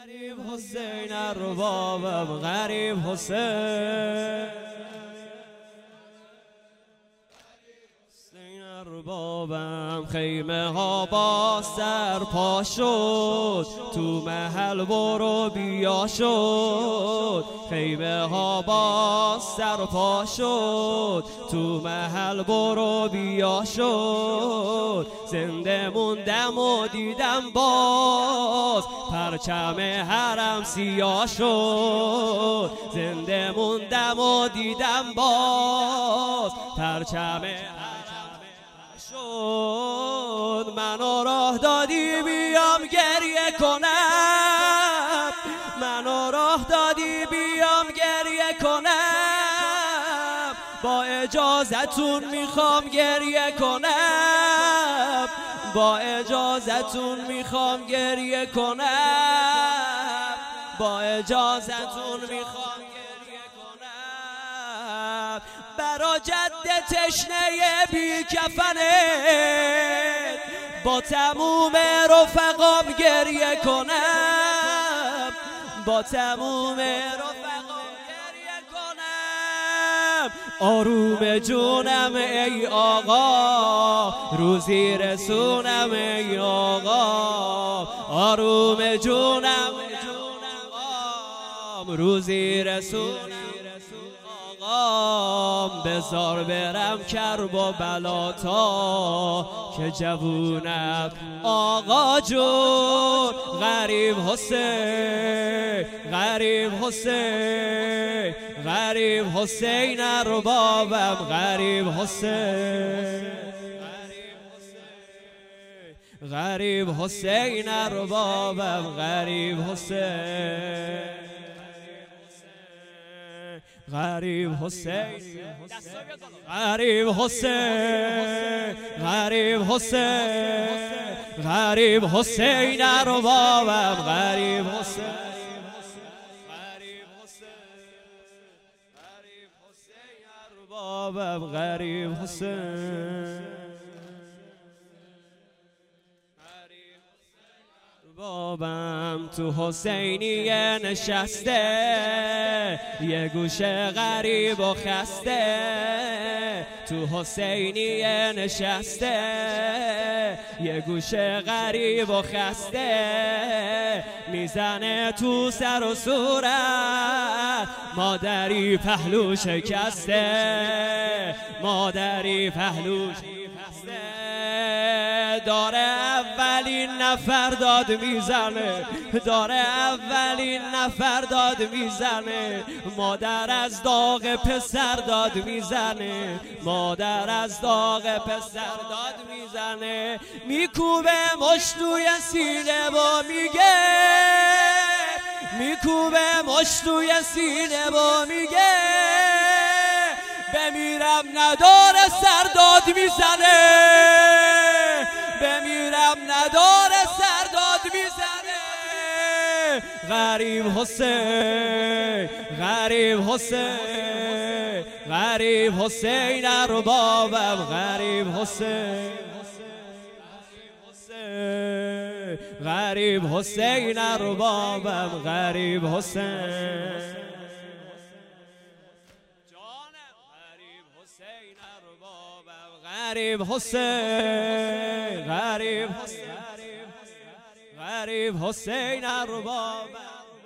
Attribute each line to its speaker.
Speaker 1: غریب حسین اربابم، غریب حسین اربابم. خیمه ها با سر پا شد، تو محل برو بیا شد. خیمه ها با سر پا شد، تو محل برو بیا شد. زنده موندم و دیدم باز پرچم حرم سیاه شد. زنده موندم و دیدم باز پرچم شد. منو راه دادی بیام گریه کنم، منو راه دادی بیام گریه کنم. با اجازتون میخوام گریه کنم، با اجازتون میخوام گریه کنم، با اجازتون میخوام گریه کنم. برا جد تشنه بی کفنه با تموم رفقام گریه کنم، با تموم رفقام گریه کنم. آروم جونم ای آقا، روزی رسونم ای آقا. آروم جونم روزی رسونم بزار برم کرب و بلاتا که جوونم آقا جون. غریب حسین، غریب حسین، غریب حسین اربابم، غریب حسین، غریب حسین اربابم، غریب حسین، غریب حسین، غریب حسین، غریب حسین، غریب حسین اربابم، غریب حسین، غریب حسین اربابم، غریب حسین. بابم تو حسینیه نشسته، یه گوشه غریب و خسته. تو حسینیه نشسته، یه گوشه غریب و خسته. میزنه تو سر و صورت مادری پهلو شکسته، مادری پهلو شکسته. داره اولین نفر داد میزنه، داره اولین نفر داد میزنه. مادر از داغ پسر داد میزنه، مادر از داغ پسر داد میزنه. میکوبه مشتوی سینه و میگه، میکوبه مشتوی سینه و میگه بمیرم نداره سر داد میزنه، بمیرم نداره سر داد میزنه. غریب حسین، غریب حسین، غریب حسین اربابم، غریب حسین، غریب حسین اربابم، غریب حسین. غریب حسین، غریب حسین، غریب حسین اربابم.